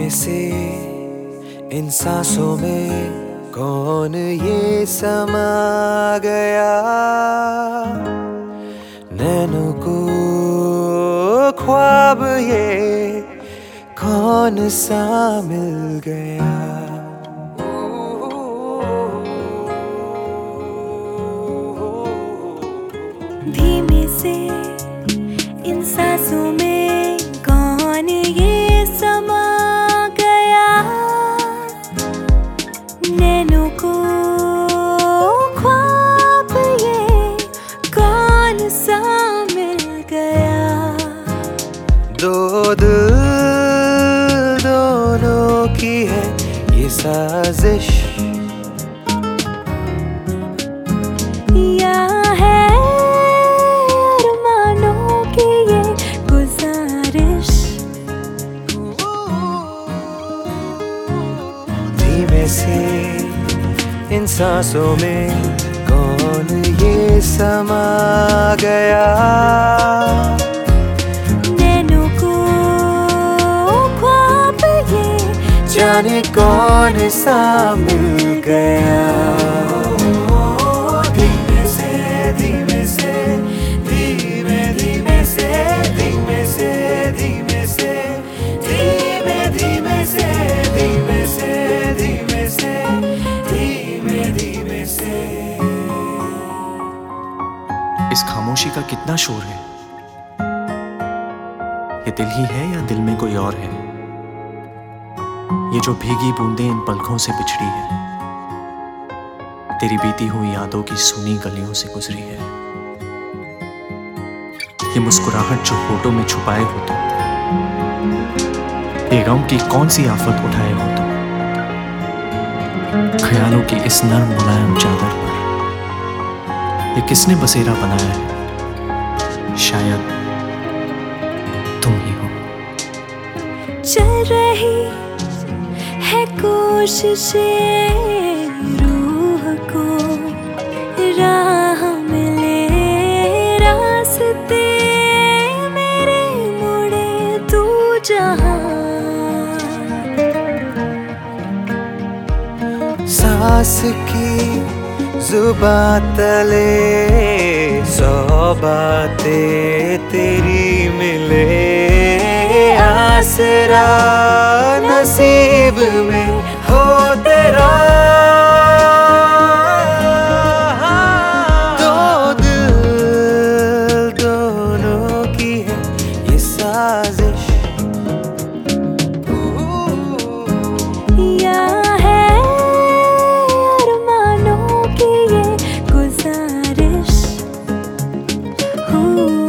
धीमे से इन सांसों में कौन ये समा गया, नैनों को ख्वाब ये कौन सा मिल गया। धीमे से इन सांसों में कौन ये समा गया, नैनों को ख्वाब ये कौन सा मिल गया। दो दिल दोनों की है ये साजिश, या है अरमानों की ये गुजारिश। धीमे से इन सांसों में कौन ये समा गया, नैनों को ख्वाब ये जाने कौन सा मिल गया। धीमे से धीमे से धीमे धीमे से धीमे से धीमे से धीमे धीमे से धीमे से धीमे से धीमे धीमे से। इस खामोशी का कितना शोर है, ये दिल ही है या दिल में कोई और है। ये जो भीगी बूंदें इन पलकों से बिछड़ी है, तेरी बीती हुई यादों की सुनी गलियों से गुजरी है। ये मुस्कुराहट जो होठों में छुपाए हो तुम, बेगम की कौन सी आफत उठाए हो तुम। ख्यालों की इस नर्म मुलायम चादर पर ये किसने बसेरा बनाया है, शायद तुम ही हो। चल रही है कोशिशें रूह को, राह मिले रास्ते मेरे मुड़े तू जहां। सांस की जुबां तले 100 बातें तेरी मिले, आसरा नसीब में हो तेरा। दो दिल दोनों की है ये साजिश, या है अरमानों की ये गुजारिश।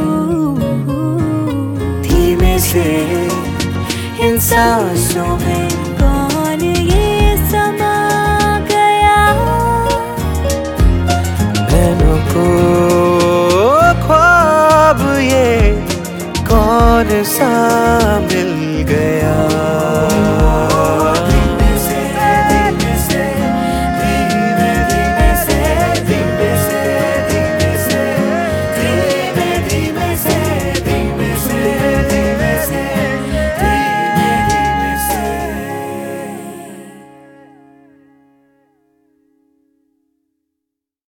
धीमे से इन सांसों में